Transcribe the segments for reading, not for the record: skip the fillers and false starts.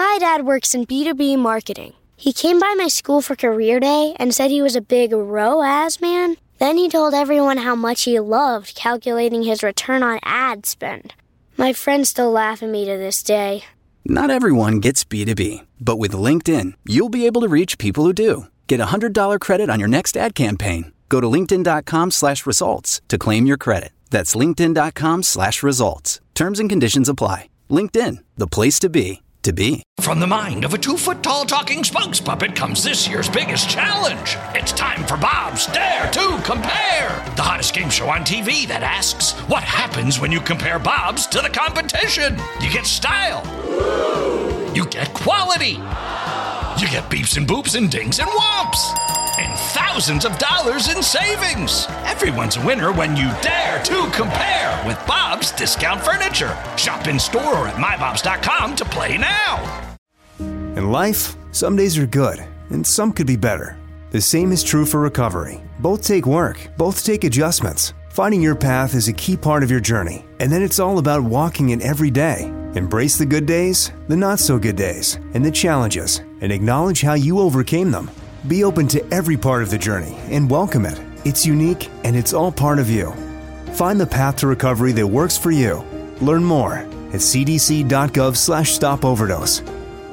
My dad works in B2B marketing. He came by my school for career day and said he was a big ROAS man. Then he told everyone how much he loved calculating his return on ad spend. My friends still laugh at me to this day. Not everyone gets B2B, but with LinkedIn, you'll be able to reach people who do. Get a $100 credit on your next ad campaign. Go to linkedin.com/results to claim your credit. That's linkedin.com/results. Terms and conditions apply. LinkedIn, the place to be. From the mind of a 2-foot-tall talking spokes puppet comes this year's biggest challenge. It's time for Bob's Dare to Compare, the hottest game show on TV that asks, what happens when you compare Bob's to the competition? You get style. You get quality. You get beeps and boops and dings and whomps. And thousands of dollars in savings. Everyone's a winner when you dare to compare with Bob's Discount Furniture. Shop in store or at mybobs.com to play now. In life, some days are good, and some could be better. The same is true for recovery. Both take work, both take adjustments. Finding your path is a key part of your journey, and then it's all about walking it every day. Embrace the good days, the not-so-good days, and the challenges, and acknowledge how you overcame them. Be open to every part of the journey and welcome it. It's unique and it's all part of you. Find the path to recovery that works for you. Learn more at cdc.gov/stopoverdose.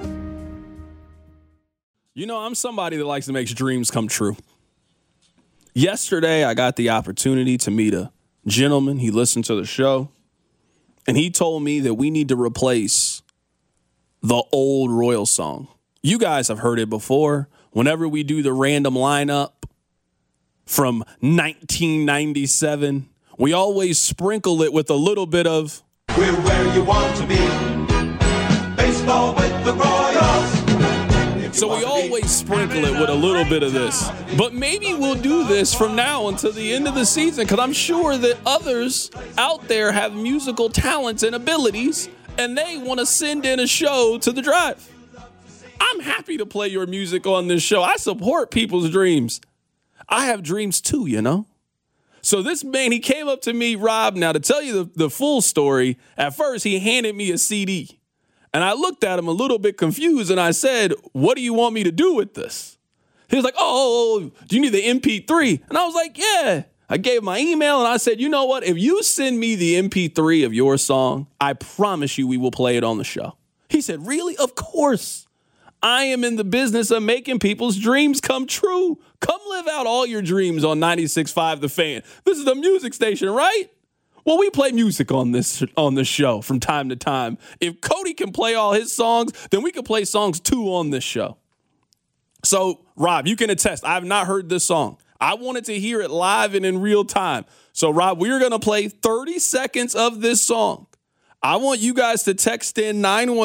You know, I'm somebody that likes to make dreams come true. Yesterday, I got the opportunity to meet a gentleman. He listened to the show, and he told me that we need to replace the old Royal song. You guys have heard it before. Whenever we do the random lineup from 1997, we always sprinkle it with a little bit of "We're where you want to be, baseball with the Royals." So we always sprinkle it with a little bit of this. But maybe we'll do this from now until the end of the season, because I'm sure that others out there have musical talents and abilities, and they want to send in a show to the Drive. I'm happy to play your music on this show. I support people's dreams. I have dreams too, you know? So this man, he came up to me, Rob. Now, to tell you the full story, at first he handed me a CD. And I looked at him a little bit confused, and I said, "What do you want me to do with this?" He was like, oh, do you need the MP3? And I was like, yeah. I gave my email, and I said, you know what? If you send me the MP3 of your song, I promise you we will play it on the show. He said, really? Of course. I am in the business of making people's dreams come true. Come live out all your dreams on 96.5 The Fan. This is the music station, right? Well, we play music on this show from time to time. If Cody can play all his songs, then we can play songs too on this show. So, Rob, you can attest. I have not heard this song. I wanted to hear it live and in real time. So, Rob, we're going to play 30 seconds of this song. I want you guys to text in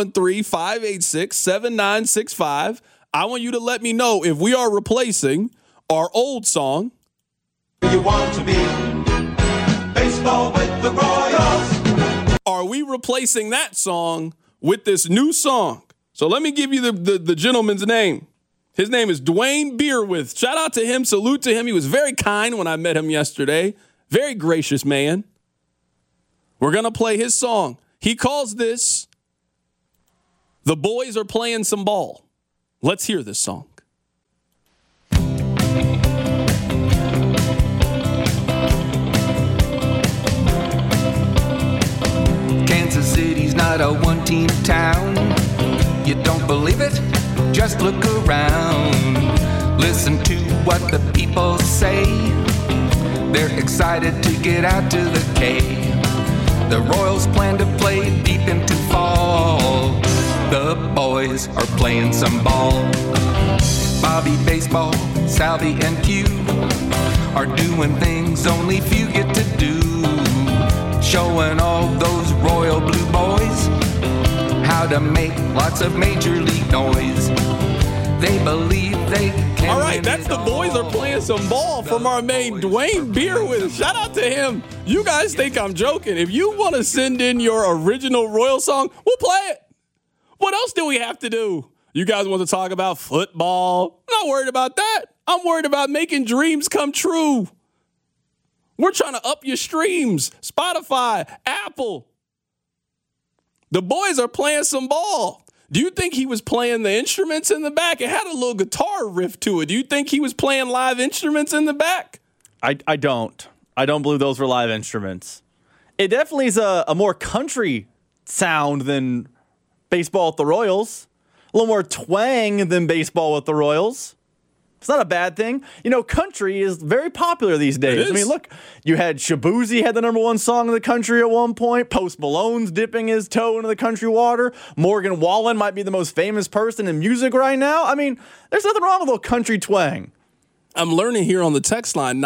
913-586-7965. I want you to let me know if we are replacing our old song. You want to be baseball with the Royals. Are we replacing that song with this new song? So let me give you the gentleman's name. His name is Dwayne Beerwith. Shout out to him. Salute to him. He was very kind when I met him yesterday. Very gracious man. We're going to play his song. He calls this "The Boys Are Playing Some Ball." Let's hear this song. Kansas City's not a one-team town. You don't believe it? Just look around. Listen to what the people say. They're excited to get out to the K. The Royals plan to play deep into fall. The boys are playing some ball. Bobby Baseball, Salvi, and Q are doing things only few get to do. Showing all those Royal Blue boys how to make lots of major league noise. They believe they can. All right, that's The Boys Are Playing Some Ball from our main Dwayne Beerwith. Shout out to him. You guys think I'm joking. If you want to send in your original Royal song, we'll play it. What else do we have to do? You guys want to talk about football? I'm not worried about that. I'm worried about making dreams come true. We're trying to up your streams. Spotify, Apple. The Boys Are Playing Some Ball. Do you think he was playing the instruments in the back? It had a little guitar riff to it. Do you think he was playing live instruments in the back? I don't. I don't believe those were live instruments. It definitely is a more country sound than Baseball with the Royals. A little more twang than Baseball with the Royals. It's not a bad thing. You know, country is very popular these days. I mean, look, you had Shabuzi had the #1 song in the country at one point. Post Malone's dipping his toe into the country water. Morgan Wallen might be the most famous person in music right now. I mean, there's nothing wrong with a little country twang. I'm learning here on the text line,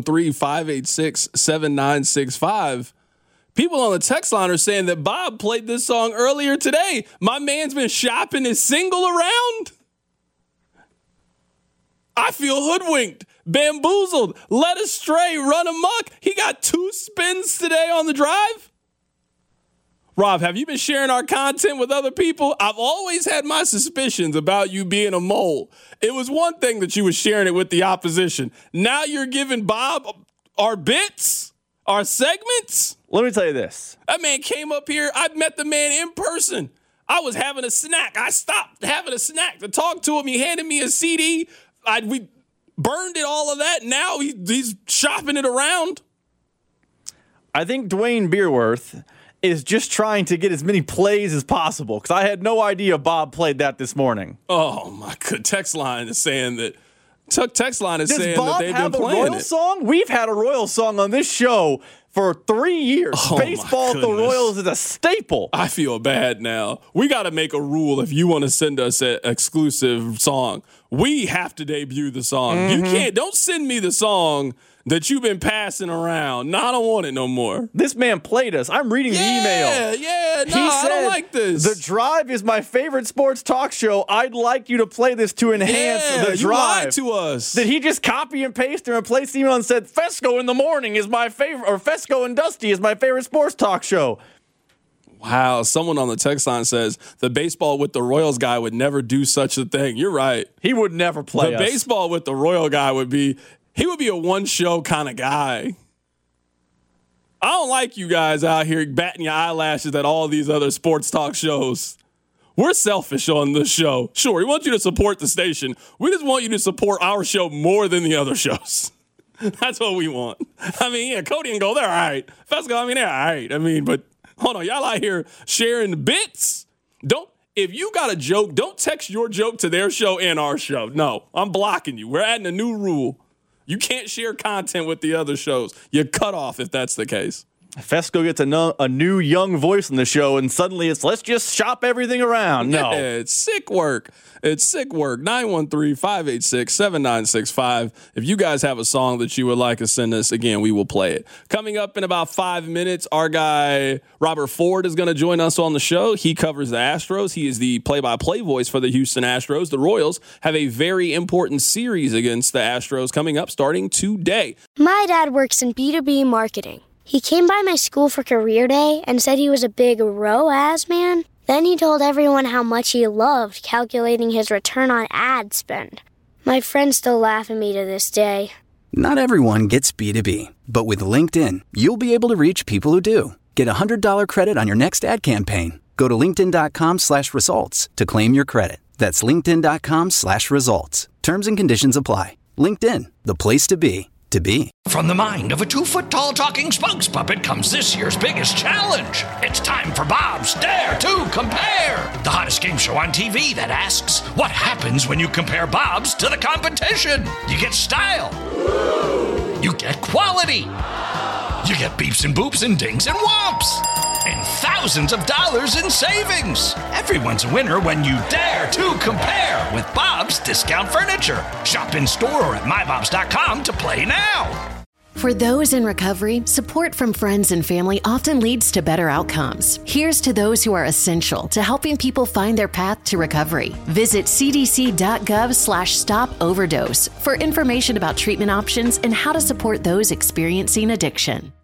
913-586-7965. People on the text line are saying that Bob played this song earlier today. My man's been shopping his single around. I feel hoodwinked, bamboozled, led astray, run amok. He got 2 spins today on the drive. Rob, have you been sharing our content with other people? I've always had my suspicions about you being a mole. It was one thing that you were sharing it with the opposition. Now you're giving Bob our bits, our segments. Let me tell you this. That man came up here. I met the man in person. I was having a snack. I stopped having a snack to talk to him. He handed me a CD. We burned it, all of that. Now he's shopping it around. I think Dwayne Beerworth is just trying to get as many plays as possible because I had no idea Bob played that this morning. Oh, my good. Text line is saying that. Text line is saying Bob that they've been playing Royal it. Song? We've had a Royal song on this show for 3 years. Oh, Baseball with the Royals is a staple. I feel bad now. We got to make a rule if you want to send us an exclusive song. We have to debut the song. Mm-hmm. Don't send me the song that you've been passing around. No, I don't want it no more. This man played us. I'm reading the email. Yeah, no, He said, I don't like this. The Drive is my favorite sports talk show. I'd like you to play this to enhance the Drive. You lied to us. Did he just copy and paste and replace the email and said, Fesco in the Morning is my favorite, or Fesco and Dusty is my favorite sports talk show? Wow, someone on the text line says the Baseball with the Royals guy would never do such a thing. You're right. He would never play us. Baseball with the Royal guy would be a one-show kind of guy. I don't like you guys out here batting your eyelashes at all these other sports talk shows. We're selfish on this show. Sure, we want you to support the station. We just want you to support our show more than the other shows. That's what we want. I mean, yeah, Cody and Gold, they're all right. Fesco, I mean, they're all right. I mean, but hold on, y'all out here sharing bits. If you got a joke, don't text your joke to their show and our show. No, I'm blocking you. We're adding a new rule. You can't share content with the other shows. You're cut off if that's the case. Fesco gets a new young voice in the show, and suddenly it's let's just shop everything around. No. Yeah, it's sick work. It's sick work. 913-586-7965. If you guys have a song that you would like to send us, again, we will play it. Coming up in about 5 minutes, our guy Robert Ford is going to join us on the show. He covers the Astros. He is the play-by-play voice for the Houston Astros. The Royals have a very important series against the Astros coming up starting today. My dad works in B2B marketing. He came by my school for career day and said he was a big ROAS man. Then he told everyone how much he loved calculating his return on ad spend. My friends still laugh at me to this day. Not everyone gets B2B, but with LinkedIn, you'll be able to reach people who do. Get a $100 credit on your next ad campaign. Go to linkedin.com/results to claim your credit. That's linkedin.com/results. Terms and conditions apply. LinkedIn, the place to be. From the mind of a 2-foot-tall talking spokes puppet comes this year's biggest challenge. It's time for Bob's Dare to Compare, the hottest game show on TV that asks, what happens when you compare Bob's to the competition? You get style. You get quality. You get beeps and boops and dings and whomps. And thousands of dollars in savings. Everyone's a winner when you dare to compare with Bob's Discount Furniture. Shop in store or at mybobs.com to play now. For those in recovery, support from friends and family often leads to better outcomes. Here's to those who are essential to helping people find their path to recovery. Visit cdc.gov/stop overdose for information about treatment options and how to support those experiencing addiction.